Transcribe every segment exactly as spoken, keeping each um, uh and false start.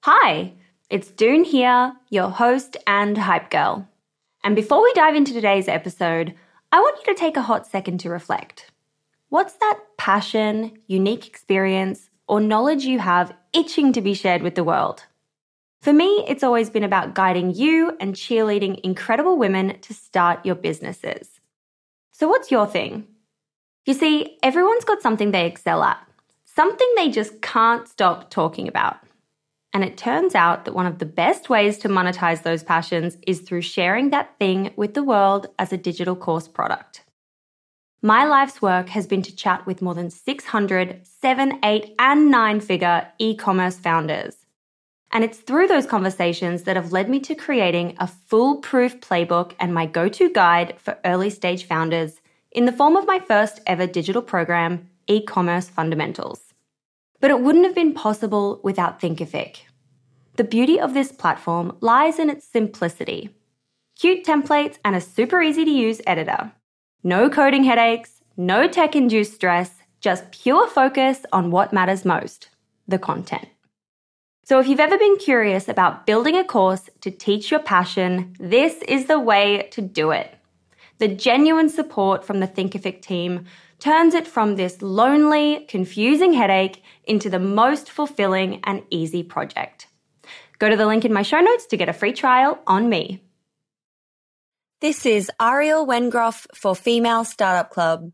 Hi, it's Doone here, your host and hype girl. And before we dive into today's episode, I want you to take a hot second to reflect. What's that passion, unique experience, or knowledge you have itching to be shared with the world? For me, it's always been about guiding you and cheerleading incredible women to start your businesses. So what's your thing? You see, everyone's got something they excel at, something they just can't stop talking about. And it turns out that one of the best ways to monetize those passions is through sharing that thing with the world as a digital course product. My life's work has been to chat with more than six hundred seven, eight, and nine-figure e-commerce founders. And it's through those conversations that have led me to creating a foolproof playbook and my go-to guide for early-stage founders in the form of my first ever digital program, E-commerce Fundamentals. But it wouldn't have been possible without Thinkific. The beauty of this platform lies in its simplicity. Cute templates and a super easy to use editor. No coding headaches, no tech-induced stress, just pure focus on what matters most, the content. So if you've ever been curious about building a course to teach your passion, this is the way to do it. The genuine support from the Thinkific team turns it from this lonely, confusing headache into the most fulfilling and easy project. Go to the link in my show notes to get a free trial on me. This is Ariel Wengroff for Female Startup Club.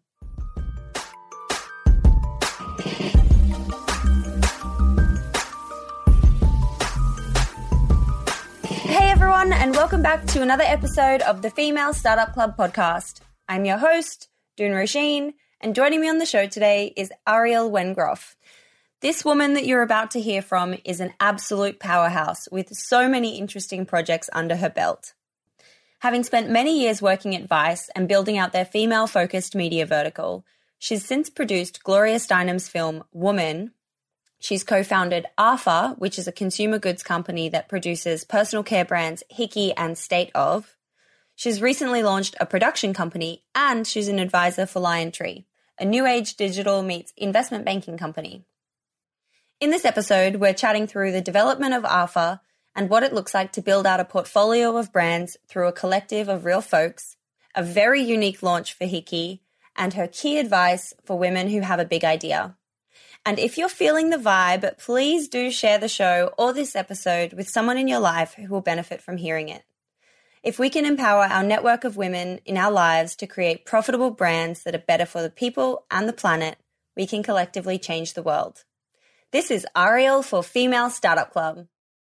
Hey everyone, and welcome back to another episode of the Female Startup Club podcast. I'm your host, Doone Roisin, and joining me on the show today is Ariel Wengroff. This woman that you're about to hear from is an absolute powerhouse with so many interesting projects under her belt. Having spent many years working at Vice and building out their female-focused media vertical, she's since produced Gloria Steinem's film Woman. She's co-founded Arfa, which is a consumer goods company that produces personal care brands Hickey and State of. She's recently launched a production company, and she's an advisor for Liontree, a new age digital meets investment banking company. In this episode, we're chatting through the development of Arfa and what it looks like to build out a portfolio of brands through a collective of real folks, a very unique launch for Hickey, and her key advice for women who have a big idea. And if you're feeling the vibe, please do share the show or this episode with someone in your life who will benefit from hearing it. If we can empower our network of women in our lives to create profitable brands that are better for the people and the planet, we can collectively change the world. This is Ariel for Female Startup Club.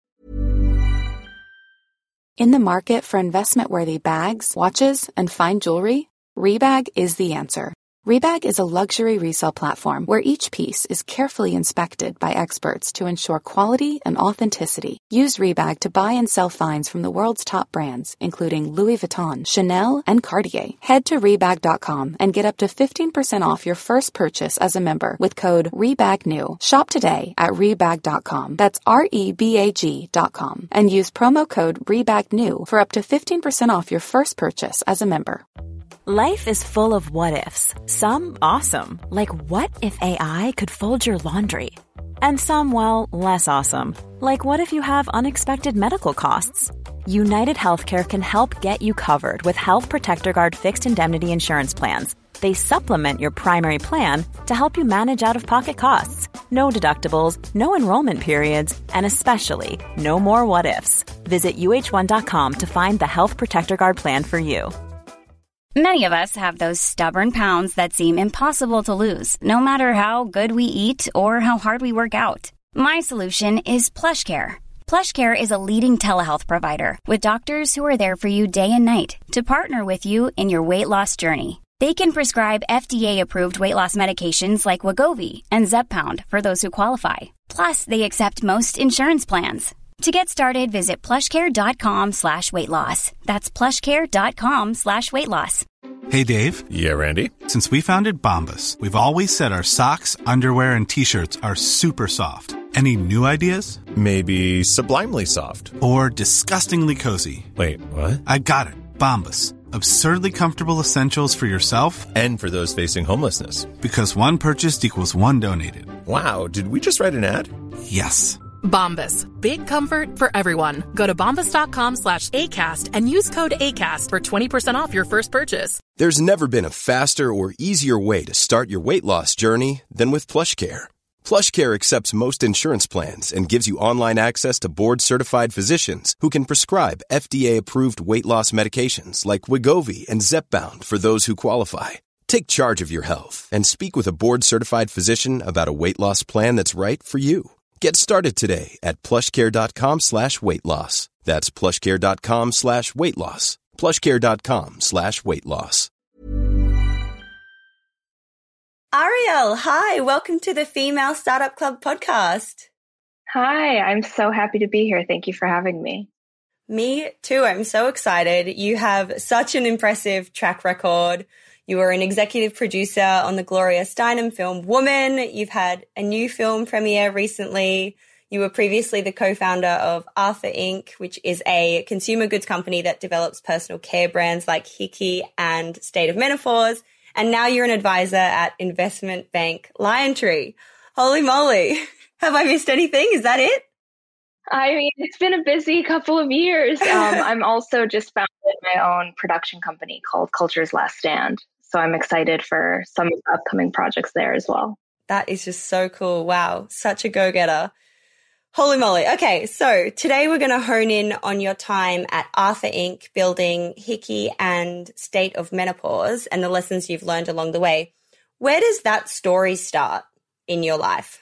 In the market for investment-worthy bags, watches, and fine jewelry, Rebag is the answer. Rebag is a luxury resale platform where each piece is carefully inspected by experts to ensure quality and authenticity. Use Rebag to buy and sell finds from the world's top brands, including Louis Vuitton, Chanel, and Cartier. Head to Rebag dot com and get up to fifteen percent off your first purchase as a member with code REBAGNEW. Shop today at Rebag dot com. That's R E B A G dot com. And use promo code REBAGNEW for up to fifteen percent off your first purchase as a member. Life is full of what-ifs. Some awesome, like what if A I could fold your laundry? And some, well, less awesome, like what if you have unexpected medical costs? United Healthcare can help get you covered with Health Protector Guard fixed indemnity insurance plans. They supplement your primary plan to help you manage out-of-pocket costs. No deductibles, no enrollment periods, and especially no more what-ifs. Visit U H one dot com to find the Health Protector Guard plan for you. Many of us have those stubborn pounds that seem impossible to lose, no matter how good we eat or how hard we work out. My solution is PlushCare. PlushCare is a leading telehealth provider with doctors who are there for you day and night to partner with you in your weight loss journey. They can prescribe F D A-approved weight loss medications like Wegovy and Zepbound for those who qualify. Plus, they accept most insurance plans. To get started, visit plushcare.com slash weight loss. That's plushcare.com slash weight loss. Hey, Dave. Yeah, Randy. Since we founded Bombas, we've always said our socks, underwear, and T-shirts are super soft. Any new ideas? Maybe sublimely soft. Or disgustingly cozy. Wait, what? I got it. Bombas. Absurdly comfortable essentials for yourself and for those facing homelessness. Because one purchased equals one donated. Wow, did we just write an ad? Yes. Bombas. Big comfort for everyone. Go to bombas.com slash ACAST and use code ACAST for twenty percent off your first purchase. There's never been a faster or easier way to start your weight loss journey than with PlushCare. PlushCare accepts most insurance plans and gives you online access to board-certified physicians who can prescribe F D A-approved weight loss medications like Wegovy and Zepbound for those who qualify. Take charge of your health and speak with a board-certified physician about a weight loss plan that's right for you. Get started today at plushcare.com slash weight loss. That's plushcare.com slash weight loss. plushcare.com slash weight loss. Ariel, hi, welcome to the Female Startup Club podcast. Hi, I'm so happy to be here. Thank you for having me. Me too. I'm so excited. You have such an impressive track record. You were an executive producer on the Gloria Steinem film Woman. You've had a new film premiere recently. You were previously the co-founder of Arthur Incorporated, which is a consumer goods company that develops personal care brands like Hickey and State of Menopause. And now you're an advisor at investment bank Liontree. Holy moly. Have I missed anything? Is that it? I mean, it's been a busy couple of years. Um, I'm also just founded my own production company called Culture's Last Stand. So I'm excited for some of the upcoming projects there as well. That is just so cool. Wow. Such a go-getter. Holy moly. Okay. So today we're going to hone in on your time at Arthur Incorporated, building Hickey and State of Menopause and the lessons you've learned along the way. Where does that story start in your life?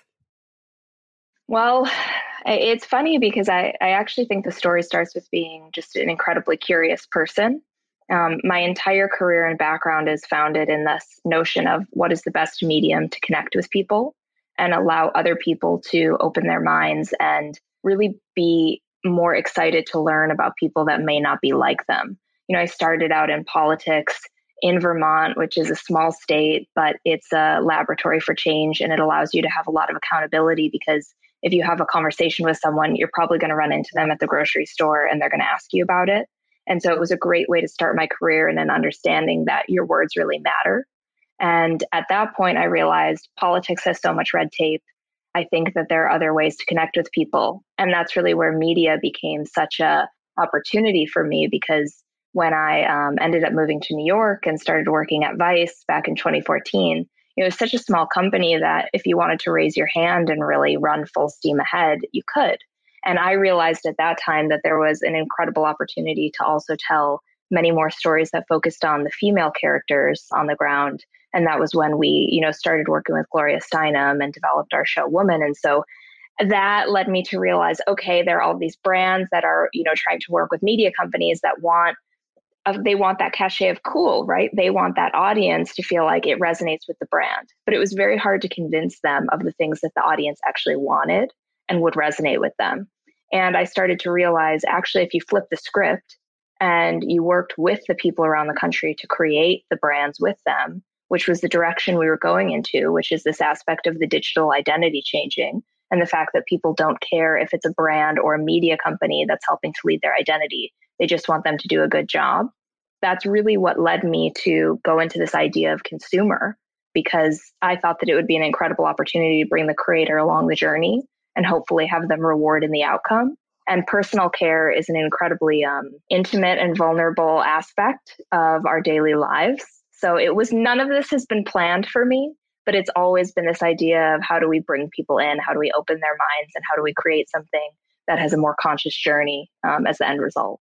Well, it's funny because I, I actually think the story starts with being just an incredibly curious person. Um, my entire career and background is founded in this notion of what is the best medium to connect with people and allow other people to open their minds and really be more excited to learn about people that may not be like them. You know, I started out in politics in Vermont, which is a small state, but it's a laboratory for change, and it allows you to have a lot of accountability because if you have a conversation with someone, you're probably going to run into them at the grocery store and they're going to ask you about it. And so it was a great way to start my career in an understanding that your words really matter. And at that point, I realized politics has so much red tape. I think that there are other ways to connect with people. And that's really where media became such a opportunity for me, because when I um, ended up moving to New York and started working at Vice back in twenty fourteen, it was such a small company that if you wanted to raise your hand and really run full steam ahead, you could. And I realized at that time that there was an incredible opportunity to also tell many more stories that focused on the female characters on the ground. And that was when we, you know, started working with Gloria Steinem and developed our show Woman. And so that led me to realize, okay, there are all these brands that are, you know, trying to work with media companies that want, uh, they want that cachet of cool, right? They want that audience to feel like it resonates with the brand. But it was very hard to convince them of the things that the audience actually wanted and would resonate with them. And I started to realize, actually, if you flip the script and you worked with the people around the country to create the brands with them, which was the direction we were going into, which is this aspect of the digital identity changing and the fact that people don't care if it's a brand or a media company that's helping to lead their identity. They just want them to do a good job. That's really what led me to go into this idea of consumer, because I thought that it would be an incredible opportunity to bring the creator along the journey and hopefully have them reward in the outcome. And personal care is an incredibly um, intimate and vulnerable aspect of our daily lives. So it was, none of this has been planned for me, but it's always been this idea of how do we bring people in? How do we open their minds? And how do we create something that has a more conscious journey um, as the end result?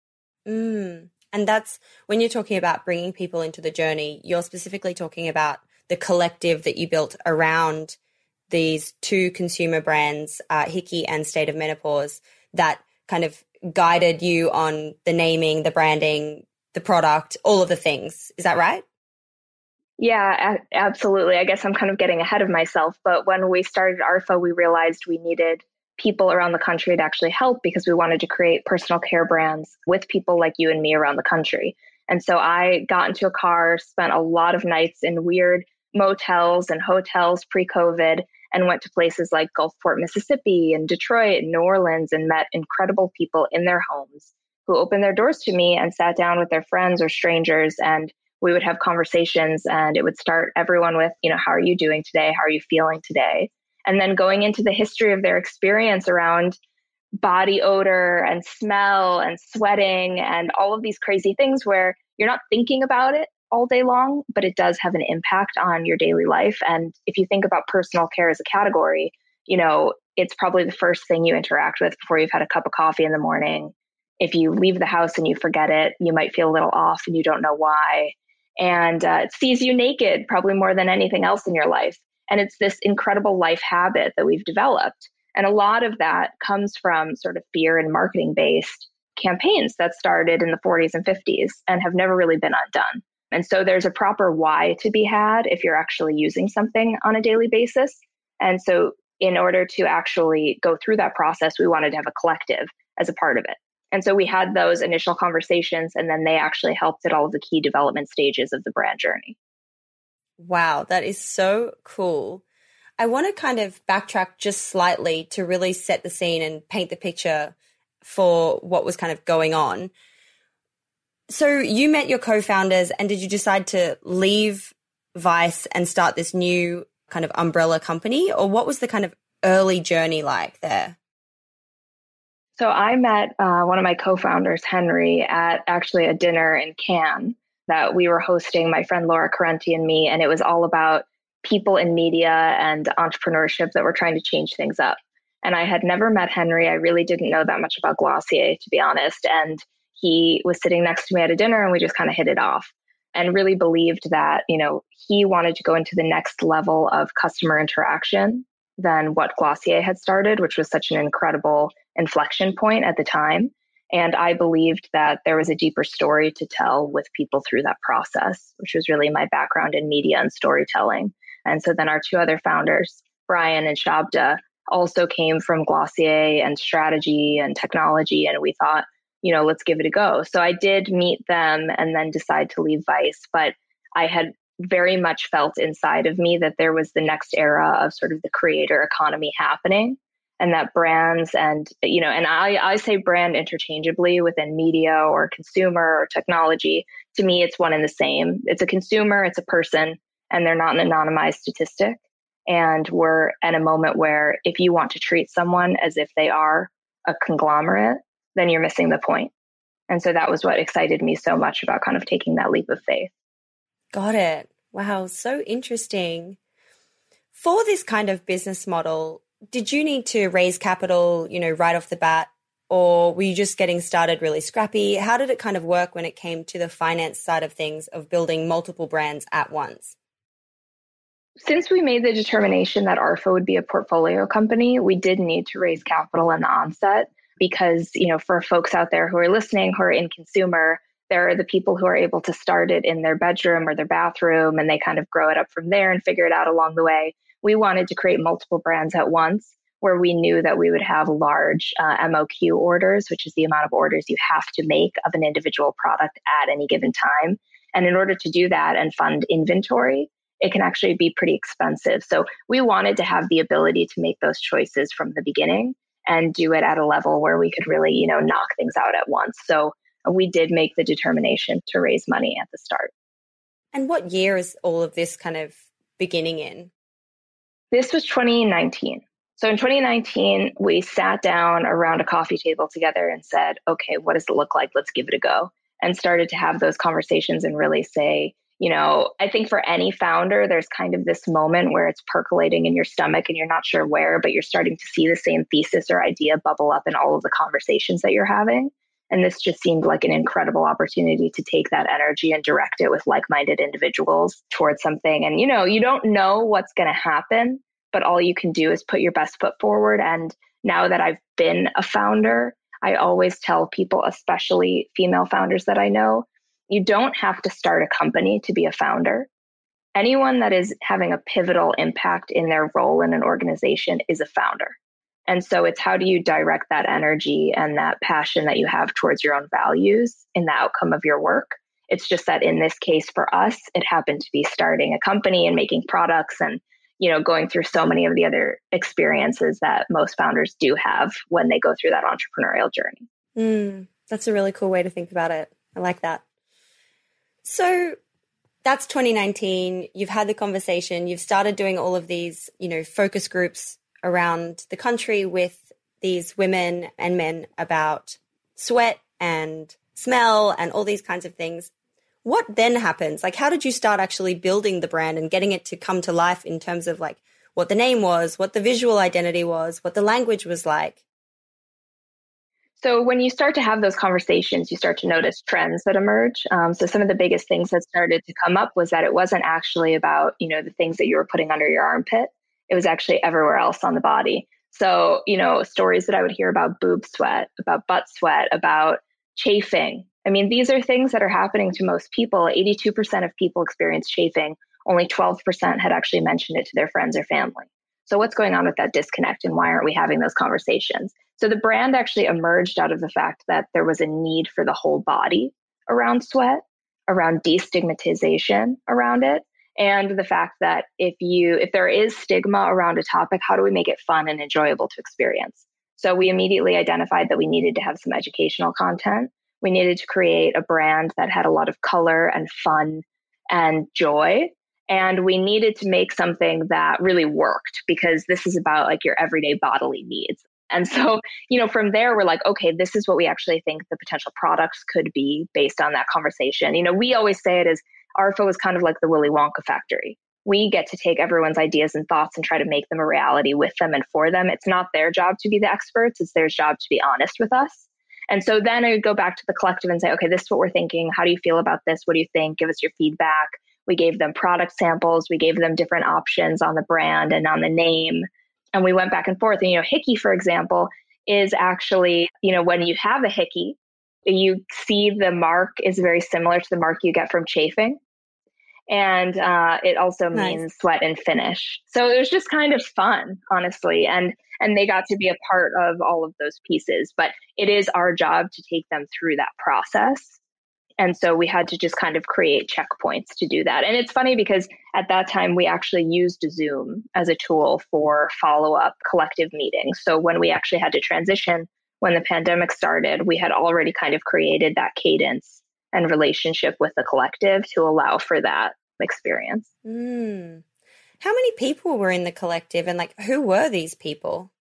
Mm. And that's when you're talking about bringing people into the journey, you're specifically talking about the collective that you built around these two consumer brands, uh, Hickey and State of Menopause, that kind of guided you on the naming, the branding, the product, all of the things. Is that right? Yeah, a- absolutely. I guess I'm kind of getting ahead of myself. But when we started A R F A, we realized we needed people around the country to actually help, because we wanted to create personal care brands with people like you and me around the country. And so I got into a car, spent a lot of nights in weird motels and hotels pre-COVID, and went to places like Gulfport, Mississippi, and Detroit, and New Orleans, and met incredible people in their homes who opened their doors to me and sat down with their friends or strangers. And we would have conversations, and it would start everyone with, you know, how are you doing today? How are you feeling today? And then going into the history of their experience around body odor and smell and sweating and all of these crazy things where you're not thinking about it all day long, but it does have an impact on your daily life. And if you think about personal care as a category, you know, it's probably the first thing you interact with before you've had a cup of coffee in the morning. If you leave the house and you forget it, you might feel a little off and you don't know why. And uh, it sees you naked probably more than anything else in your life. And it's this incredible life habit that we've developed. And a lot of that comes from sort of fear and marketing based campaigns that started in the forties and fifties and have never really been undone. And so there's a proper why to be had if you're actually using something on a daily basis. And so in order to actually go through that process, we wanted to have a collective as a part of it. And so we had those initial conversations, and then they actually helped at all of the key development stages of the brand journey. Wow, that is so cool. I want to kind of backtrack just slightly to really set the scene and paint the picture for what was kind of going on. So you met your co-founders, and did you decide to leave Vice and start this new kind of umbrella company? Or what was the kind of early journey like there? So I met uh, one of my co-founders, Henry, at actually a dinner in Cannes that we were hosting, my friend Laura Carenti and me, and it was all about people in media and entrepreneurship that were trying to change things up. And I had never met Henry. I really didn't know that much about Glossier, to be honest. And he was sitting next to me at a dinner and we just kind of hit it off and really believed that, you know, he wanted to go into the next level of customer interaction than what Glossier had started, which was such an incredible inflection point at the time. And I believed that there was a deeper story to tell with people through that process, which was really my background in media and storytelling. And so then our two other founders, Brian and Shabda, also came from Glossier and strategy and technology. And we thought, you know, let's give it a go. So I did meet them and then decide to leave Vice. But I had very much felt inside of me that there was the next era of sort of the creator economy happening, and that brands and, you know, and I, I say brand interchangeably within media or consumer or technology. To me, it's one and the same. It's a consumer, it's a person, and they're not an anonymized statistic. And we're at a moment where if you want to treat someone as if they are a conglomerate, then you're missing the point. And so that was what excited me so much about kind of taking that leap of faith. Got it. Wow, so interesting. For this kind of business model, did you need to raise capital, you know, right off the bat, or were you just getting started really scrappy? How did it kind of work when it came to the finance side of things of building multiple brands at once? Since we made the determination that Arfa would be a portfolio company, we did need to raise capital in the onset because, you know, for folks out there who are listening, who are in consumer, there are the people who are able to start it in their bedroom or their bathroom, and they kind of grow it up from there and figure it out along the way. We wanted to create multiple brands at once where we knew that we would have large uh, M O Q orders, which is the amount of orders you have to make of an individual product at any given time. And in order to do that and fund inventory, it can actually be pretty expensive. So we wanted to have the ability to make those choices from the beginning and do it at a level where we could really, you know, knock things out at once. So we did make the determination to raise money at the start. And what year is all of this kind of beginning in? This was twenty nineteen. So in twenty nineteen, we sat down around a coffee table together and said, okay, what does it look like? Let's give it a go. And started to have those conversations and really say, you know, I think for any founder, there's kind of this moment where it's percolating in your stomach and you're not sure where, but you're starting to see the same thesis or idea bubble up in all of the conversations that you're having. And this just seemed like an incredible opportunity to take that energy and direct it with like-minded individuals towards something. And, you know, you don't know what's going to happen, but all you can do is put your best foot forward. And now that I've been a founder, I always tell people, especially female founders that I know, you don't have to start a company to be a founder. Anyone that is having a pivotal impact in their role in an organization is a founder. And so it's how do you direct that energy and that passion that you have towards your own values in the outcome of your work. It's just that in this case for us, it happened to be starting a company and making products and, you know, going through so many of the other experiences that most founders do have when they go through that entrepreneurial journey. Mm, that's a really cool way to think about it. I like that. So that's twenty nineteen. You've had the conversation. You've started doing all of these, you know, focus groups around the country with these women and men about sweat and smell and all these kinds of things. What then happens? Like, how did you start actually building the brand and getting it to come to life in terms of like what the name was, what the visual identity was, what the language was like? So when you start to have those conversations, you start to notice trends that emerge. Um, so some of the biggest things that started to come up was that it wasn't actually about, you know, the things that you were putting under your armpit. It was actually everywhere else on the body. So, you know, stories that I would hear about boob sweat, about butt sweat, about chafing. I mean, these are things that are happening to most people. eighty-two percent of people experience chafing. Only twelve percent had actually mentioned it to their friends or family. So what's going on with that disconnect, and why aren't we having those conversations? So the brand actually emerged out of the fact that there was a need for the whole body around sweat, around destigmatization around it, and the fact that if you if there is stigma around a topic, how do we make it fun and enjoyable to experience? So we immediately identified that we needed to have some educational content. We needed to create a brand that had a lot of color and fun and joy. And we needed to make something that really worked, because this is about like your everyday bodily needs. And so, you know, from there, we're like, okay, this is what we actually think the potential products could be based on that conversation. You know, we always say it as R F O is kind of like the Willy Wonka factory. We get to take everyone's ideas and thoughts and try to make them a reality with them and for them. It's not their job to be the experts. It's their job to be honest with us. And so then I would go back to the collective and say, okay, this is what we're thinking. How do you feel about this? What do you think? Give us your feedback. We gave them product samples. We gave them different options on the brand and on the name. And we went back and forth. And, you know, Hickey, for example, is actually, you know, when you have a Hickey, you see the mark is very similar to the mark you get from chafing. And uh, it also Nice. means sweat and finish. So it was just kind of fun, honestly. And and they got to be a part of all of those pieces. But it is our job to take them through that process. And so we had to just kind of create checkpoints to do that. And it's funny because at that time, we actually used Zoom as a tool for follow-up collective meetings. So when we actually had to transition, when the pandemic started, we had already kind of created that cadence and relationship with the collective to allow for that experience. Mm. How many people were in the collective, and like, who were these people?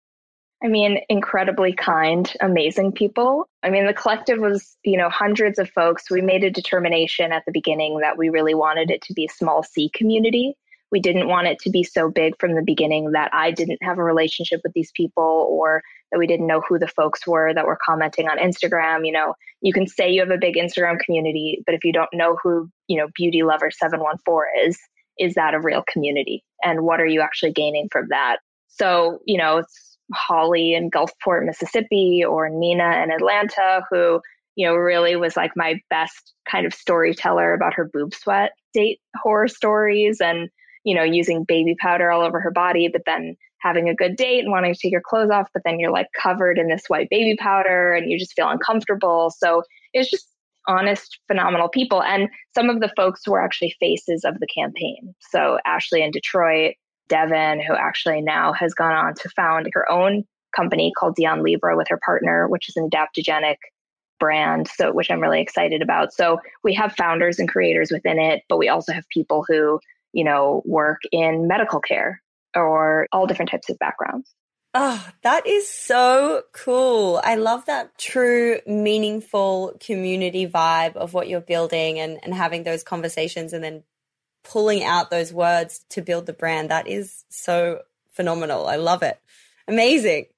I mean, incredibly kind, amazing people. I mean, the collective was, you know, hundreds of folks. We made a determination at the beginning that we really wanted it to be a small C community. We didn't want it to be so big from the beginning that I didn't have a relationship with ththese people, or that we didn't know who the folks were that were commenting on Instagram. You know, you can say you have a big Instagram community, but if you don't know who, you know, Beauty Lover seven one four is, is that a real community? And what are you actually gaining from that? So, you know, it's Holly in Gulfport, Mississippi, or Nina in Atlanta, who, you know, really was like my best kind of storyteller about her boob sweat date horror stories, and, you know, using baby powder all over her body, but then having a good date and wanting to take your clothes off, but then you're like covered in this white baby powder and you just feel uncomfortable. So it's just honest, phenomenal people. And some of the folks were actually faces of the campaign. So Ashley in Detroit, Devin, who actually now has gone on to found her own company called Dion Libra with her partner, which is an adaptogenic brand, so which I'm really excited about. So we have founders and creators within it, but we also have people who, you know, work in medical care or all different types of backgrounds. Oh, that is so cool. I love that true, meaningful community vibe of what you're building, and, and having those conversations and then pulling out those words to build the brand. That is so phenomenal. I love it. Amazing.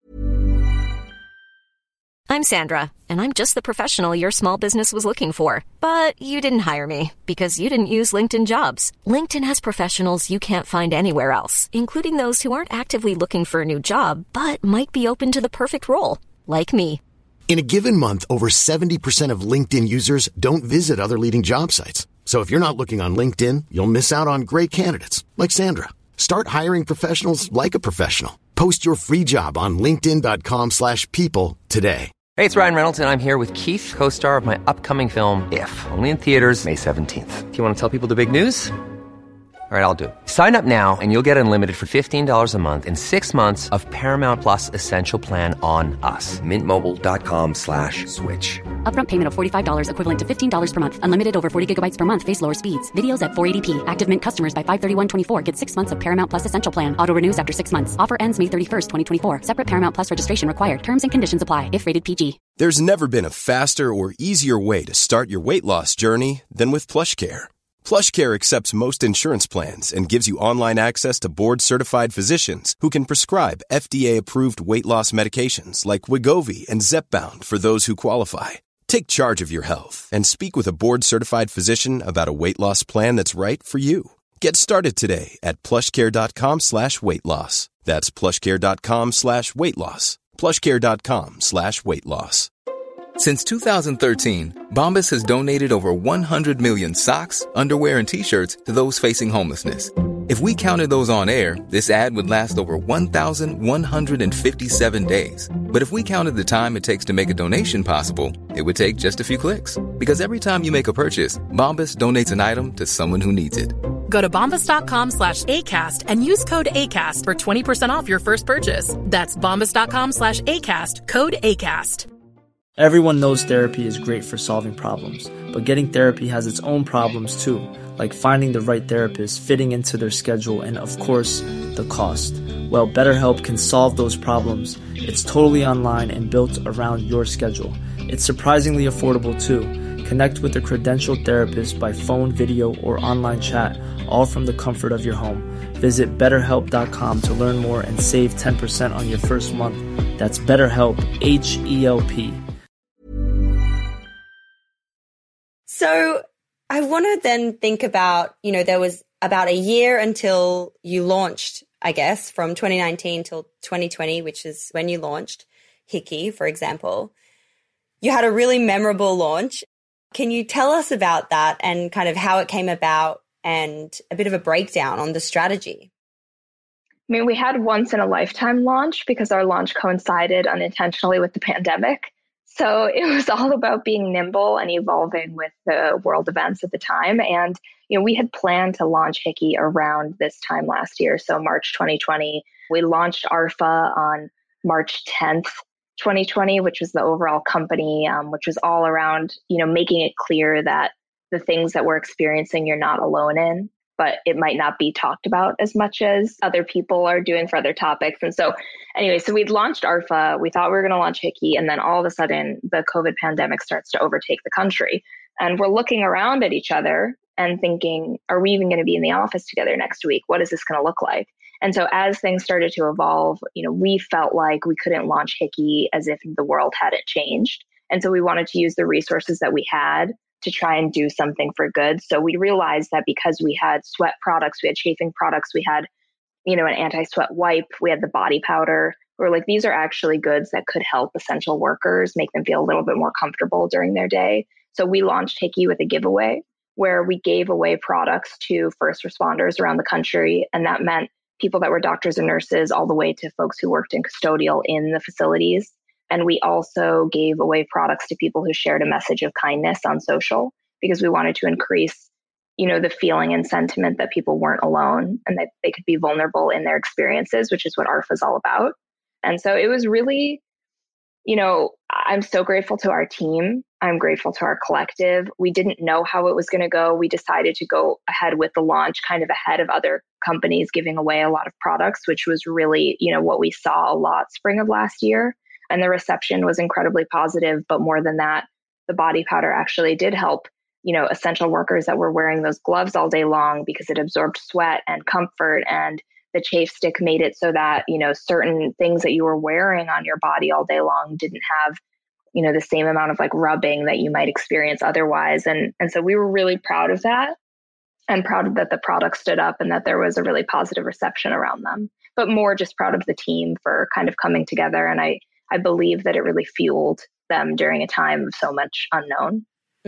I'm Sandra, and I'm just the professional your small business was looking for. But you didn't hire me because you didn't use LinkedIn Jobs. LinkedIn has professionals you can't find anywhere else, including those who aren't actively looking for a new job, but might be open to the perfect role, like me. In a given month, over seventy percent of LinkedIn users don't visit other leading job sites. So if you're not looking on LinkedIn, you'll miss out on great candidates like Sandra. Start hiring professionals like a professional. Post your free job on linkedin.com slash people today. Hey, it's Ryan Reynolds, and I'm here with Keith, co-star of my upcoming film, If, only in theaters May seventeenth. Do you want to tell people the big news? All right, I'll do it. Sign up now and you'll get unlimited for fifteen dollars a month and six months of Paramount Plus Essential Plan on us. Mint Mobile dot com slash switch. Upfront payment of forty-five dollars equivalent to fifteen dollars per month. Unlimited over forty gigabytes per month. Face lower speeds. Videos at four eighty p. Active Mint customers by five thirty-one twenty-four get six months of Paramount Plus Essential Plan. Auto renews after six months. Offer ends May thirty-first, twenty twenty-four. Separate Paramount Plus registration required. Terms and conditions apply if rated P G. There's never been a faster or easier way to start your weight loss journey than with PlushCare. PlushCare accepts most insurance plans and gives you online access to board-certified physicians who can prescribe F D A-approved weight loss medications like Wegovy and Zepbound for those who qualify. Take charge of your health and speak with a board-certified physician about a weight loss plan that's right for you. Get started today at plushcare.com slash weight loss. That's plushcare.com slash weight loss. plushcare.com slash weight loss. Since two thousand thirteen, Bombas has donated over one hundred million socks, underwear, and T-shirts to those facing homelessness. If we counted those on air, this ad would last over one thousand one hundred fifty-seven days. But if we counted the time it takes to make a donation possible, it would take just a few clicks. Because every time you make a purchase, Bombas donates an item to someone who needs it. Go to bombas.com slash ACAST and use code ACAST for twenty percent off your first purchase. That's bombas.com slash ACAST, code ACAST. Everyone knows therapy is great for solving problems, but getting therapy has its own problems too, like finding the right therapist, fitting into their schedule, and of course, the cost. Well, BetterHelp can solve those problems. It's totally online and built around your schedule. It's surprisingly affordable too. Connect with a credentialed therapist by phone, video, or online chat, all from the comfort of your home. Visit better help dot com to learn more and save ten percent on your first month. That's BetterHelp, H E L P. So I want to then think about, you know, there was about a year until you launched, I guess, from twenty nineteen till twenty twenty, which is when you launched Hickey, for example. You had a really memorable launch. Can you tell us about that and kind of how it came about and a bit of a breakdown on the strategy? I mean, we had once in a lifetime launch because our launch coincided unintentionally with the pandemic. So it was all about being nimble and evolving with the world events at the time. And, you know, we had planned to launch Hickey around this time last year. So March twenty twenty, we launched Arfa on March tenth, twenty twenty, which was the overall company, um, which was all around, you know, making it clear that the things that we're experiencing, you're not alone in, but it might not be talked about as much as other people are doing for other topics. And so anyway, so we'd launched Arfa, we thought we were going to launch Hickey, and then all of a sudden the COVID pandemic starts to overtake the country. And we're looking around at each other and thinking, are we even going to be in the office together next week? What is this going to look like? And so as things started to evolve, you know, we felt like we couldn't launch Hickey as if the world hadn't changed. And so we wanted to use the resources that we had to try and do something for good. So we realized that because we had sweat products, we had chafing products, we had, you know, an anti-sweat wipe, we had the body powder. We're like, these are actually goods that could help essential workers, make them feel a little bit more comfortable during their day. So we launched Hickey with a giveaway where we gave away products to first responders around the country. And that meant people that were doctors and nurses all the way to folks who worked in custodial in the facilities. And we also gave away products to people who shared a message of kindness on social because we wanted to increase, you know, the feeling and sentiment that people weren't alone and that they could be vulnerable in their experiences, which is what Arfa is all about. And so it was really, you know, I'm so grateful to our team. I'm grateful to our collective. We didn't know how it was going to go. We decided to go ahead with the launch kind of ahead of other companies giving away a lot of products, which was really, you know, what we saw a lot spring of last year. And the reception was incredibly positive. But more than that, the body powder actually did help, you know, essential workers that were wearing those gloves all day long because it absorbed sweat and comfort. And the chafe stick made it so that, you know, certain things that you were wearing on your body all day long didn't have, you know, the same amount of like rubbing that you might experience otherwise. And, and so we were really proud of that and proud that the product stood up and that there was a really positive reception around them, but more just proud of the team for kind of coming together. And I, I believe that it really fueled them during a time of so much unknown.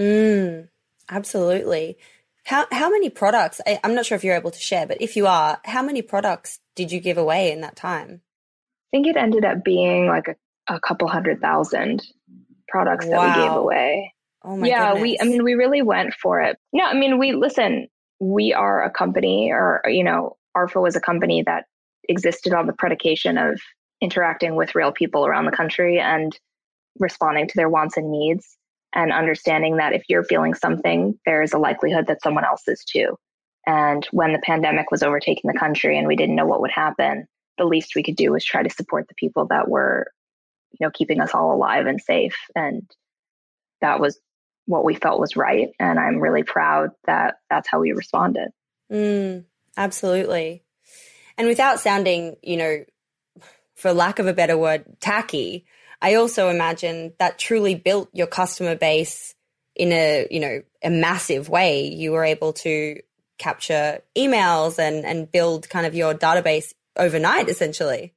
Mm, absolutely. How how many products, I, I'm not sure if you're able to share, but if you are, how many products did you give away in that time? I think it ended up being like a, a couple hundred thousand products that wow. we gave away. Oh my yeah, goodness. we, I mean, we really went for it. Yeah, I mean, we, listen, we are a company, or, you know, Artful was a company that existed on the predication of interacting with real people around the country and responding to their wants and needs, and understanding that if you're feeling something, there's a likelihood that someone else is too. And when the pandemic was overtaking the country and we didn't know what would happen, the least we could do was try to support the people that were, you know, keeping us all alive and safe. And that was what we felt was right. And I'm really proud that that's how we responded. Mm, absolutely. And without sounding, you know, for lack of a better word, tacky, I also imagine that truly built your customer base in a, you know, a massive way. You were able to capture emails and, and build kind of your database overnight, essentially.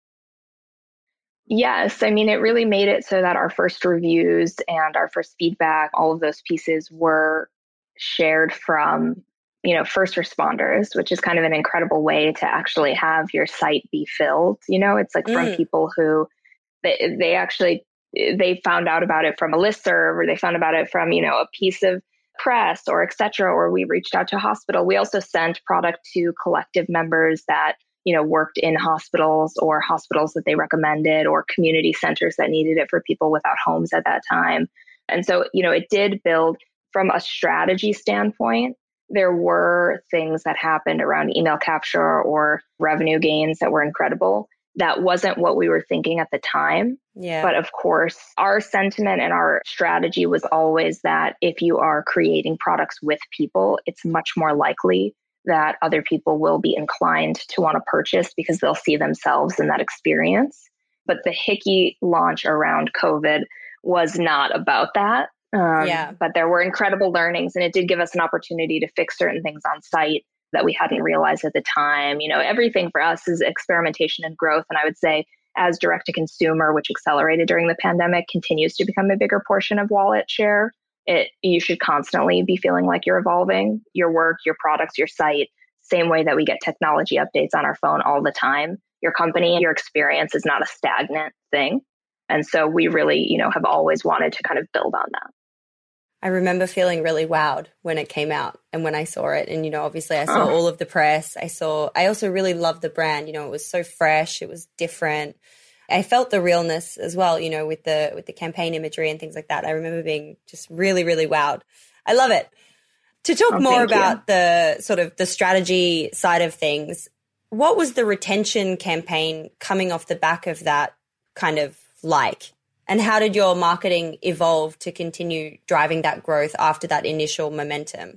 Yes. I mean, it really made it so that our first reviews and our first feedback, all of those pieces were shared from, you know, first responders, which is kind of an incredible way to actually have your site be filled. You know, it's like from Mm. people who they, they actually, they found out about it from a listserv, or they found about it from, you know, a piece of press or et cetera, or we reached out to a hospital. We also sent product to collective members that, you know, worked in hospitals, or hospitals that they recommended, or community centers that needed it for people without homes at that time. And so, you know, it did build from a strategy standpoint. There were things that happened around email capture or revenue gains that were incredible. That wasn't what we were thinking at the time. Yeah. But of course, our sentiment and our strategy was always that if you are creating products with people, it's much more likely that other people will be inclined to want to purchase because they'll see themselves in that experience. But the Hickey launch around COVID was not about that. Um, Yeah. But there were incredible learnings, and it did give us an opportunity to fix certain things on site that we hadn't realized at the time. You know, everything for us is experimentation and growth. And I would say as direct to consumer, which accelerated during the pandemic, continues to become a bigger portion of wallet share, it you should constantly be feeling like you're evolving your work, your products, your site, same way that we get technology updates on our phone all the time. Your company, your experience is not a stagnant thing. And so we really, you know, have always wanted to kind of build on that. I remember feeling really wowed when it came out and when I saw it. And, you know, obviously I saw Oh. all of the press. I saw, I also really loved the brand. You know, it was so fresh. It was different. I felt the realness as well, you know, with the, with the campaign imagery and things like that. I remember being just really, really wowed. I love it. To talk Oh, more thank you. about the sort of the strategy side of things, what was the retention campaign coming off the back of that kind of like? And how did your marketing evolve to continue driving that growth after that initial momentum?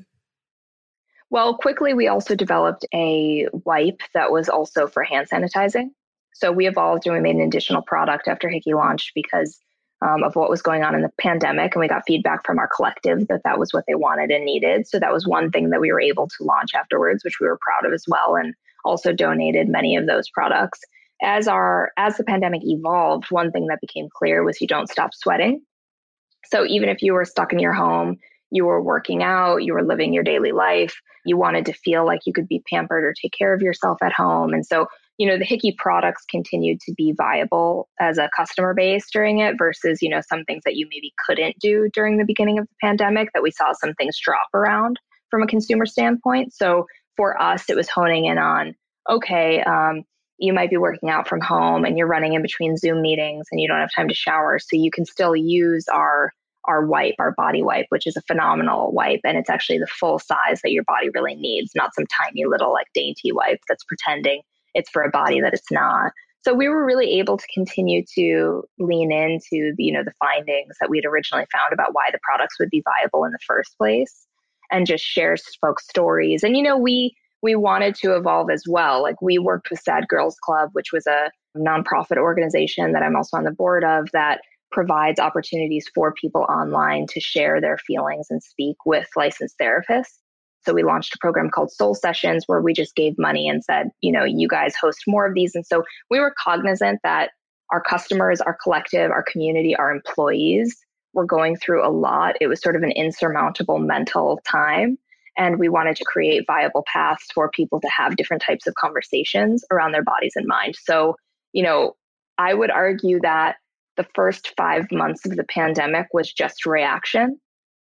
Well, quickly, we also developed a wipe that was also for hand sanitizing. So we evolved and we made an additional product after Hickey launched because um, of what was going on in the pandemic. And we got feedback from our collective that that was what they wanted and needed. So that was one thing that we were able to launch afterwards, which we were proud of as well, and also donated many of those products. As our as the pandemic evolved, one thing that became clear was you don't stop sweating. So even if you were stuck in your home, you were working out, you were living your daily life, you wanted to feel like you could be pampered or take care of yourself at home. And so, you know, the Hickey products continued to be viable as a customer base during it versus, you know, some things that you maybe couldn't do during the beginning of the pandemic that we saw some things drop around from a consumer standpoint. So for us, it was honing in on, okay, um, you might be working out from home and you're running in between Zoom meetings and you don't have time to shower. So you can still use our our wipe, our body wipe, which is a phenomenal wipe. And it's actually the full size that your body really needs, not some tiny little like dainty wipe that's pretending it's for a body that it's not. So we were really able to continue to lean into the, you know, the findings that we'd originally found about why the products would be viable in the first place and just share folks' stories. And, you know, we we wanted to evolve as well. Like we worked with Sad Girls Club, which was a nonprofit organization that I'm also on the board of that provides opportunities for people online to share their feelings and speak with licensed therapists. So we launched a program called Soul Sessions where we just gave money and said, you know, you guys host more of these. And so we were cognizant that our customers, our collective, our community, our employees were going through a lot. It was sort of an insurmountable mental time. And we wanted to create viable paths for people to have different types of conversations around their bodies and mind. So, you know, I would argue that the first five months of the pandemic was just reaction.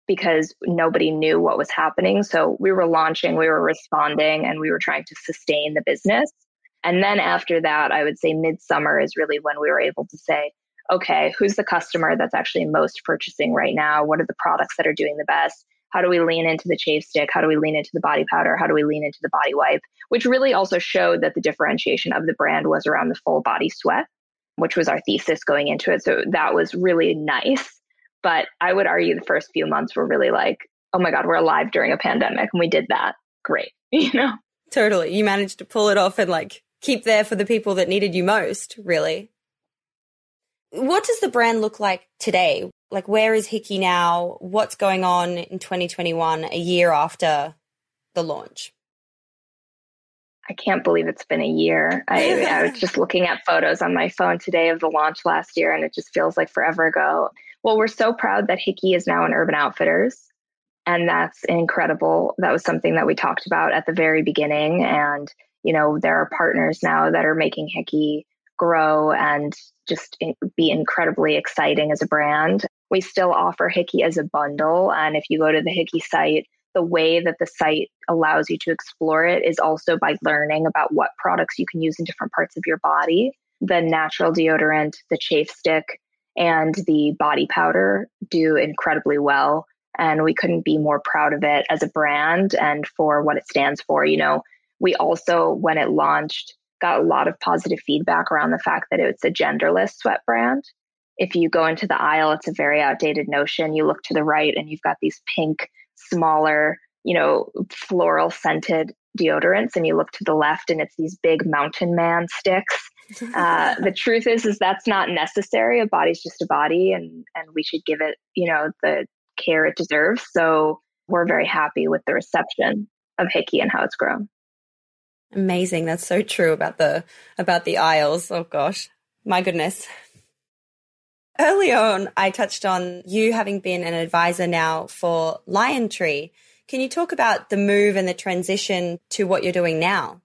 because nobody knew what was happening. So we were launching, we were responding, and we were trying to sustain the business. And then after that, I would say midsummer is really when we were able to say, okay, who's the customer that's actually most purchasing right now? What are the products that are doing the best? How do we lean into the Chafe Stick? How do we lean into the body powder? How do we lean into the body wipe? Which really also showed that the differentiation of the brand was around the full body sweat, which was our thesis going into it. So that was really nice. But I would argue the first few months were really like, oh my God, we're alive during a pandemic. And we did that. Great. You know? Totally. You managed to pull it off and like keep there for the people that needed you most, really. What does the brand look like today? Like, where is Hickey now? What's going on in twenty twenty-one, a year after the launch? I can't believe it's been a year. I, I was just looking at photos on my phone today of the launch last year, and it just feels like forever ago. Well, we're so proud that Hickey is now in Urban Outfitters, and that's incredible. That was something that we talked about at the very beginning. And, you know, there are partners now that are making Hickey grow and just in, be incredibly exciting as a brand. We still offer Hickey as a bundle. And if you go to the Hickey site, the way that the site allows you to explore it is also by learning about what products you can use in different parts of your body. The natural deodorant, the Chafe Stick, and the body powder do incredibly well. And we couldn't be more proud of it as a brand and for what it stands for. You know, we also, when it launched, got a lot of positive feedback around the fact that it's a genderless sweat brand. If you go into the aisle, it's a very outdated notion. You look to the right and you've got these pink, smaller, you know, floral scented deodorants, and you look to the left and it's these big mountain man sticks. Uh, the truth is, is that's not necessary. A body's just a body, and, and we should give it, you know, the care it deserves. So we're very happy with the reception of Hickey and how it's grown. Amazing. That's so true about the about the aisles. Oh gosh, my goodness. Early on, I touched on you having been an advisor now for Liontree. Can you talk about the move and the transition to what you're doing now?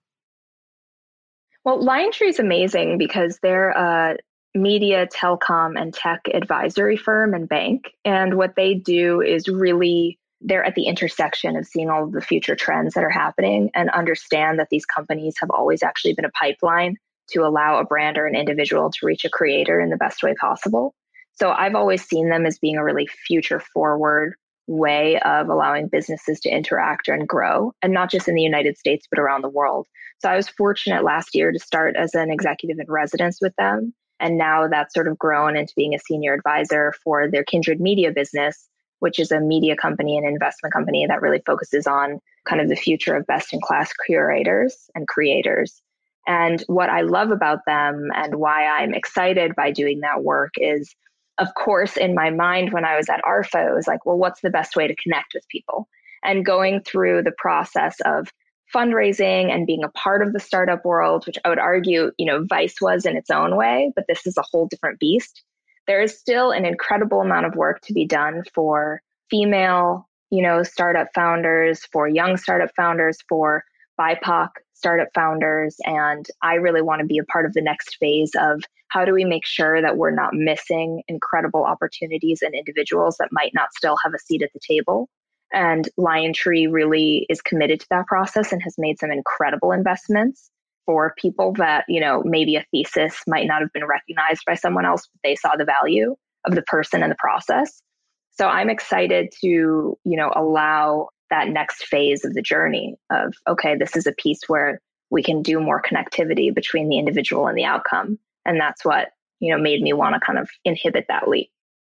Well, Liontree is amazing because they're a media, telecom, and tech advisory firm and bank. And what they do is really, they're at the intersection of seeing all of the future trends that are happening and understand that these companies have always actually been a pipeline to allow a brand or an individual to reach a creator in the best way possible. So I've always seen them as being a really future forward way of allowing businesses to interact and grow, and not just in the United States, but around the world. So I was fortunate last year to start as an executive in residence with them. And now that's sort of grown into being a senior advisor for their Kindred Media business, which is a media company and investment company that really focuses on kind of the future of best-in-class curators and creators. And what I love about them and why I'm excited by doing that work is, of course, in my mind, when I was at ARFA, it was like, well, what's the best way to connect with people? And going through the process of fundraising and being a part of the startup world, which I would argue, you know, Vice was in its own way, but this is a whole different beast. There is still an incredible amount of work to be done for female, you know, startup founders, for young startup founders, for B I P O C startup founders. And I really want to be a part of the next phase of how do we make sure that we're not missing incredible opportunities and individuals that might not still have a seat at the table. And Liontree really is committed to that process and has made some incredible investments for people that, you know, maybe a thesis might not have been recognized by someone else, but they saw the value of the person and the process. So I'm excited to, you know, allow that next phase of the journey of, okay, this is a piece where we can do more connectivity between the individual and the outcome. And that's what, you know, made me want to kind of inhibit that leap.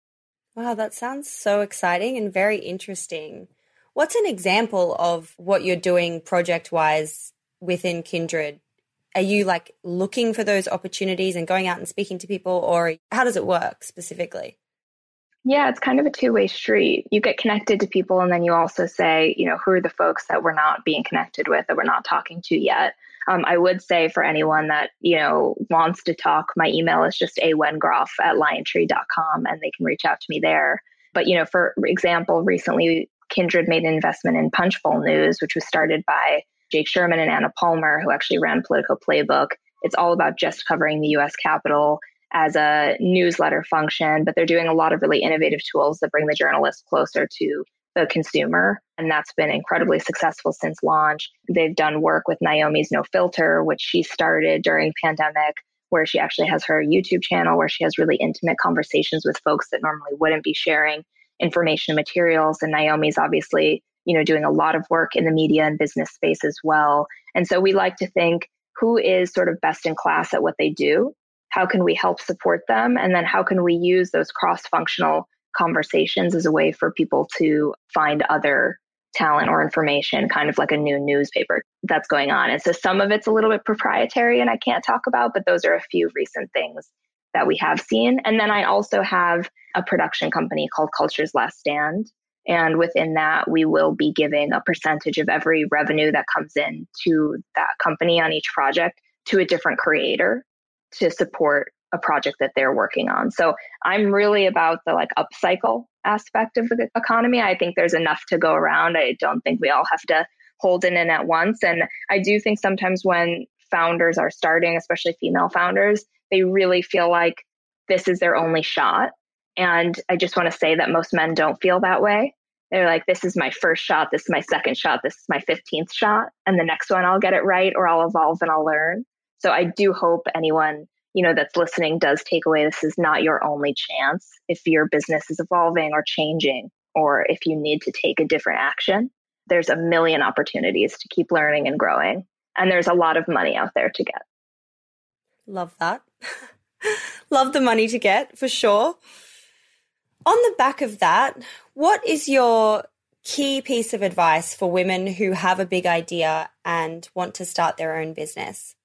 Wow, that sounds so exciting and very interesting. What's an example of what you're doing project-wise within Kindred? Are you like looking for those opportunities and going out and speaking to people, or how does it work specifically? Yeah, it's kind of a two-way street. You get connected to people, and then you also say, you know, who are the folks that we're not being connected with, that we're not talking to yet? Um, I would say for anyone that, you know, wants to talk, my email is just a wengroff at liontree dot com, and they can reach out to me there. But, you know, for example, recently Kindred made an investment in Punchbowl News, which was started by Jake Sherman and Anna Palmer, who actually ran Politico Playbook. It's all about just covering the U S Capitol as a newsletter function, but they're doing a lot of really innovative tools that bring the journalist closer to the consumer. And that's been incredibly successful since launch. They've done work with Naomi's No Filter, which she started during pandemic, where she actually has her YouTube channel where she has really intimate conversations with folks that normally wouldn't be sharing information and materials. And Naomi's obviously, you know, doing a lot of work in the media and business space as well. And so we like to think, who is sort of best in class at what they do? How can we help support them? And then how can we use those cross-functional conversations as a way for people to find other talent or information, kind of like a new newspaper that's going on. And so some of it's a little bit proprietary and I can't talk about, but those are a few recent things that we have seen. And then I also have a production company called Culture's Last Stand. And within that, we will be giving a percentage of every revenue that comes in to that company on each project to a different creator to support a project that they're working on. So I'm really about the like upcycle aspect of the economy. I think there's enough to go around. I don't think we all have to hold it in at once. And I do think sometimes when founders are starting, especially female founders, they really feel like this is their only shot. And I just want to say that most men don't feel that way. They're like, this is my first shot. This is my second shot. This is my fifteenth shot. And the next one I'll get it right or I'll evolve and I'll learn. So I do hope anyone, you know, that's listening does take away this is not your only chance. If your business is evolving or changing, or if you need to take a different action, there's a million opportunities to keep learning and growing. And there's a lot of money out there to get. Love that. Love the money to get, for sure. On the back of that, what is your key piece of advice for women who have a big idea and want to start their own business?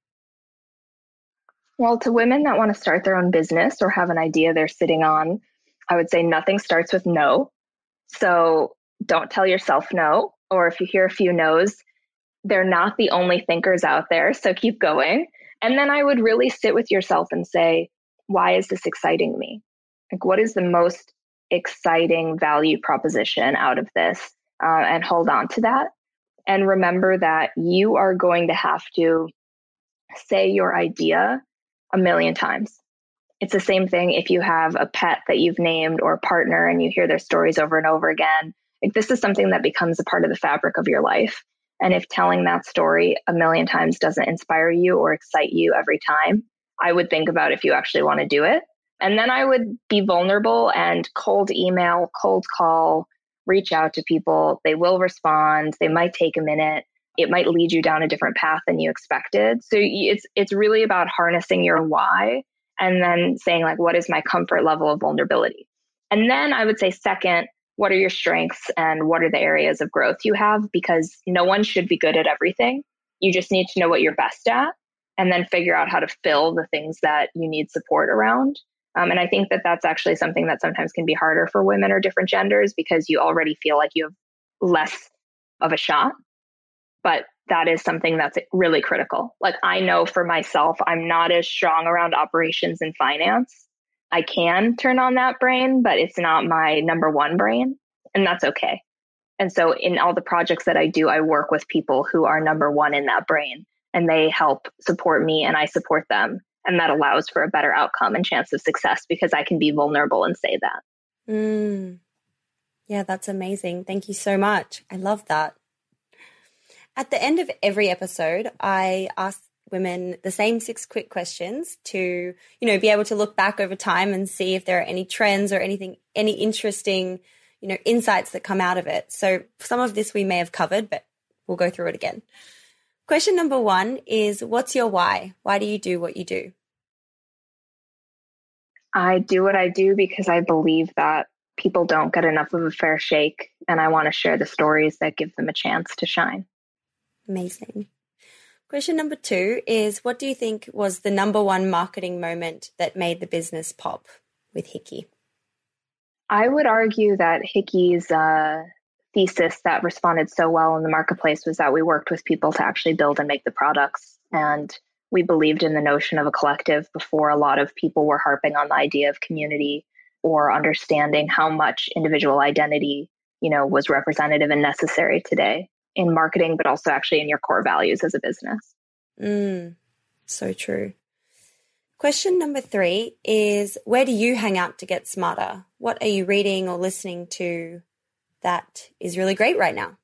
Well, to women that want to start their own business or have an idea they're sitting on, I would say nothing starts with no. So don't tell yourself no, or if you hear a few no's, they're not the only thinkers out there. So keep going. And then I would really sit with yourself and say, why is this exciting me? Like, what is the most exciting value proposition out of this? Uh, and hold on to that. And remember that you are going to have to say your idea a million times. It's the same thing if you have a pet that you've named or a partner and you hear their stories over and over again. Like, this is something that becomes a part of the fabric of your life. And if telling that story a million times doesn't inspire you or excite you every time, I would think about if you actually want to do it. And then I would be vulnerable and cold email, cold call, reach out to people. They will respond. They might take a minute. It might lead you down a different path than you expected. So it's it's really about harnessing your why and then saying, like, what is my comfort level of vulnerability? And then I would say, second, what are your strengths and what are the areas of growth you have? Because no one should be good at everything. You just need to know what you're best at and then figure out how to fill the things that you need support around. Um, and I think that that's actually something that sometimes can be harder for women or different genders because you already feel like you have less of a shot. But that is something that's really critical. Like, I know for myself, I'm not as strong around operations and finance. I can turn on that brain, but it's not my number one brain, and that's okay. And so in all the projects that I do, I work with people who are number one in that brain, and they help support me and I support them. And that allows for a better outcome and chance of success because I can be vulnerable and say that. Mm. Yeah, that's amazing. Thank you so much. I love that. At the end of every episode, I ask women the same six quick questions to, you know, be able to look back over time and see if there are any trends or anything, any interesting, you know, insights that come out of it. So some of this we may have covered, but we'll go through it again. Question number one is, what's your why? Why do you do what you do? I do what I do because I believe that people don't get enough of a fair shake, and I want to share the stories that give them a chance to shine. Amazing. Question number two is, what do you think was the number one marketing moment that made the business pop with Hickey? I would argue that Hickey's uh, thesis that responded so well in the marketplace was that we worked with people to actually build and make the products. And we believed in the notion of a collective before a lot of people were harping on the idea of community or understanding how much individual identity, you know, was representative and necessary today in marketing, but also actually in your core values as a business. Mm, so true. Question number three is, where do you hang out to get smarter? What are you reading or listening to that is really great right now?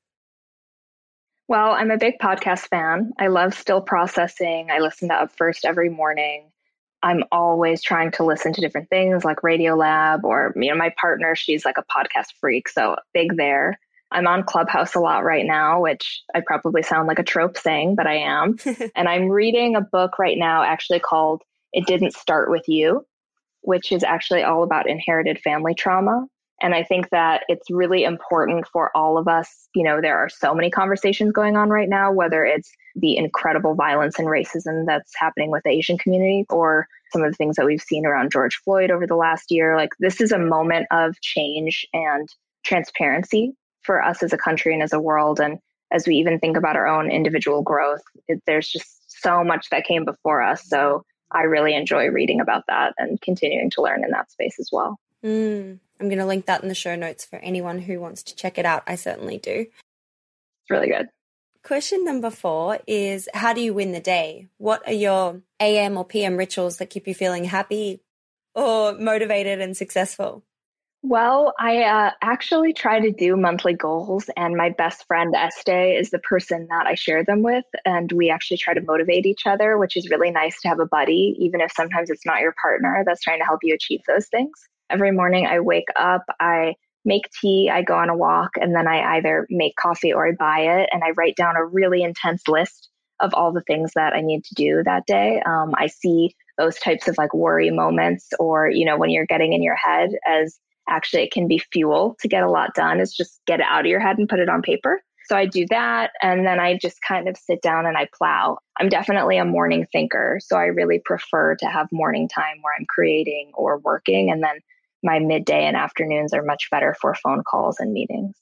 Well, I'm a big podcast fan. I love Still Processing. I listen to Up First every morning. I'm always trying to listen to different things like Radiolab, or, you know, my partner, she's like a podcast freak, so big there. I'm on Clubhouse a lot right now, which I probably sound like a trope saying, but I am. And I'm reading a book right now actually called It Didn't Start With You, which is actually all about inherited family trauma. And I think that it's really important for all of us. You know, there are so many conversations going on right now, whether it's the incredible violence and racism that's happening with the Asian community, or some of the things that we've seen around George Floyd over the last year. Like, this is a moment of change and transparency for us as a country and as a world. And as we even think about our own individual growth, it, there's just so much that came before us. So I really enjoy reading about that and continuing to learn in that space as well. Mm, I'm going to link that in the show notes for anyone who wants to check it out. I certainly do. It's really good. Question number four is, how do you win the day? What are your A M or P M rituals that keep you feeling happy or motivated and successful? Well, I uh, actually try to do monthly goals, and my best friend Estee is the person that I share them with, and we actually try to motivate each other, which is really nice to have a buddy, even if sometimes it's not your partner that's trying to help you achieve those things. Every morning I wake up, I make tea, I go on a walk, and then I either make coffee or I buy it, and I write down a really intense list of all the things that I need to do that day. Um, I see those types of like worry moments, or, you know, when you're getting in your head, as actually it can be fuel to get a lot done. Is just get it out of your head and put it on paper. So I do that, and then I just kind of sit down and I plow. I'm definitely a morning thinker, so I really prefer to have morning time where I'm creating or working, and then my midday and afternoons are much better for phone calls and meetings.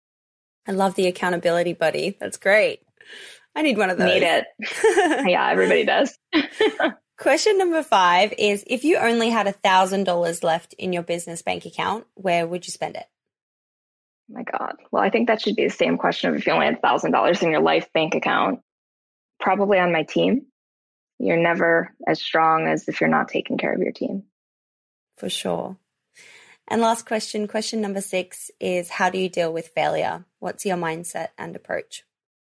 I love the accountability buddy. That's great. I need one of those. Need it. Yeah, everybody does. Question number five is, if you only had one thousand dollars left in your business bank account, where would you spend it? Oh my God. Well, I think that should be the same question of if you only had one thousand dollars in your life bank account. Probably on my team. You're never as strong as if you're not taking care of your team. For sure. And last question, question number six is, how do you deal with failure? What's your mindset and approach?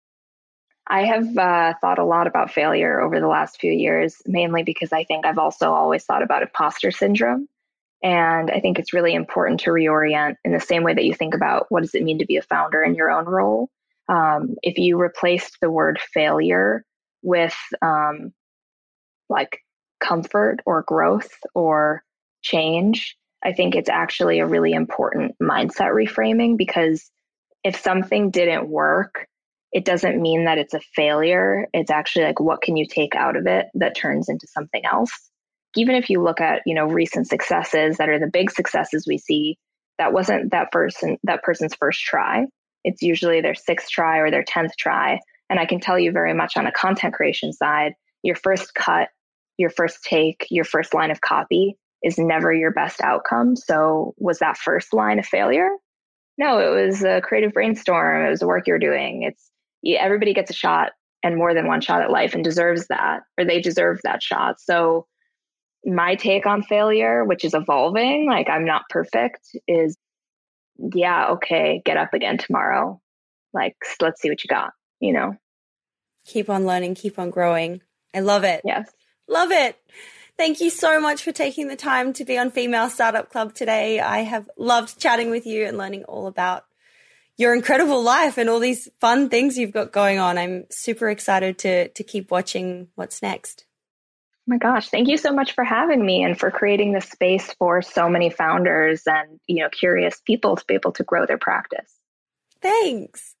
I have uh, thought a lot about failure over the last few years, mainly because I think I've also always thought about imposter syndrome. And I think it's really important to reorient in the same way that you think about what does it mean to be a founder in your own role. Um, if you replaced the word failure with um, like comfort or growth or change, I think it's actually a really important mindset reframing, because if something didn't work, it doesn't mean that it's a failure. It's actually like, what can you take out of it that turns into something else? Even if you look at, you know, recent successes that are the big successes we see, that wasn't that person, that person's first try. It's usually their sixth try or their tenth try. And I can tell you very much on a content creation side, your first cut, your first take, your first line of copy is never your best outcome. So was that first line a failure? No, it was a creative brainstorm. It was the work you're doing. It's everybody gets a shot, and more than one shot at life, and deserves that, or they deserve that shot. So my take on failure, which is evolving, like I'm not perfect, is yeah, okay, get up again tomorrow. Like, let's see what you got, you know? Keep on learning, keep on growing. I love it. Yes. Love it. Thank you so much for taking the time to be on Female Startup Club today. I have loved chatting with you and learning all about your incredible life and all these fun things you've got going on. I'm super excited to to keep watching what's next. Oh my gosh, thank you so much for having me and for creating this space for so many founders and, you know, curious people to be able to grow their practice. Thanks.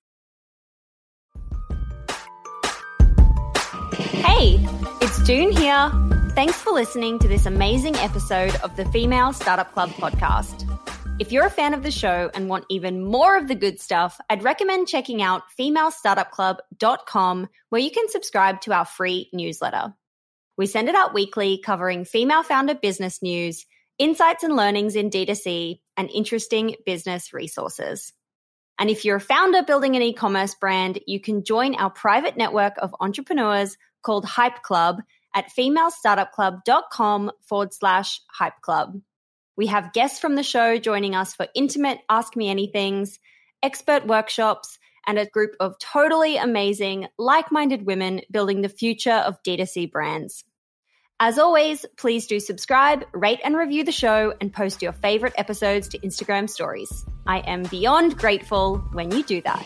Hey, it's June here. Thanks for listening to this amazing episode of the Female Startup Club podcast. If you're a fan of the show and want even more of the good stuff, I'd recommend checking out female startup club dot com, where you can subscribe to our free newsletter. We send it out weekly, covering female founder business news, insights and learnings in D two C, and interesting business resources. And if you're a founder building an e-commerce brand, you can join our private network of entrepreneurs called Hype Club at femalestartupclub.com forward slash hype club. We have guests from the show joining us for intimate Ask Me Anythings, expert workshops, and a group of totally amazing, like-minded women building the future of D two C brands. As always, please do subscribe, rate and review the show, and post your favorite episodes to Instagram stories. I am beyond grateful when you do that.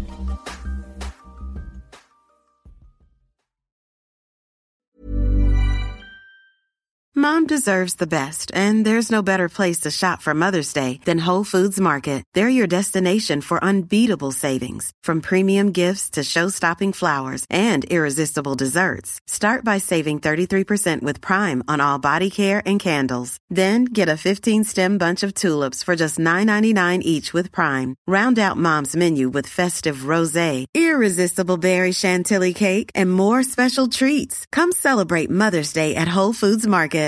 Mom deserves the best, and there's no better place to shop for Mother's Day than Whole Foods Market. They're your destination for unbeatable savings, from premium gifts to show-stopping flowers and irresistible desserts. Start by saving thirty-three percent with Prime on all body care and candles. Then get a fifteen-stem bunch of tulips for just nine ninety-nine each with Prime. Round out Mom's menu with festive rosé, irresistible berry chantilly cake, and more special treats. Come celebrate Mother's Day at Whole Foods Market.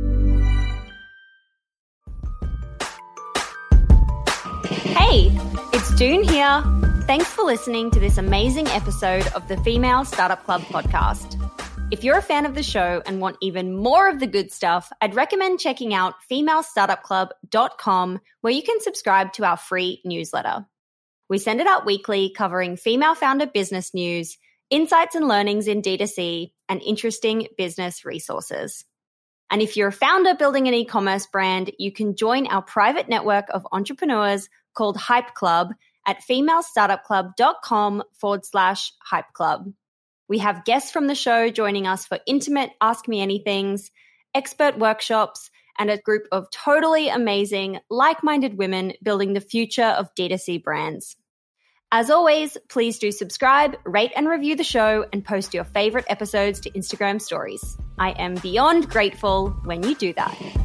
Hey, it's June here. Thanks for listening to this amazing episode of the Female Startup Club podcast. If you're a fan of the show and want even more of the good stuff, I'd recommend checking out female startup club dot com, where you can subscribe to our free newsletter. We send it out weekly, covering female founder business news, insights and learnings in D two C, and interesting business resources. And if you're a founder building an e-commerce brand, you can join our private network of entrepreneurs called Hype Club at femalestartupclub.com forward slash hype club. We have guests from the show joining us for intimate Ask Me Anythings, expert workshops, and a group of totally amazing, like-minded women building the future of D two C brands. As always, please do subscribe, rate and review the show, and post your favorite episodes to Instagram stories. I am beyond grateful when you do that.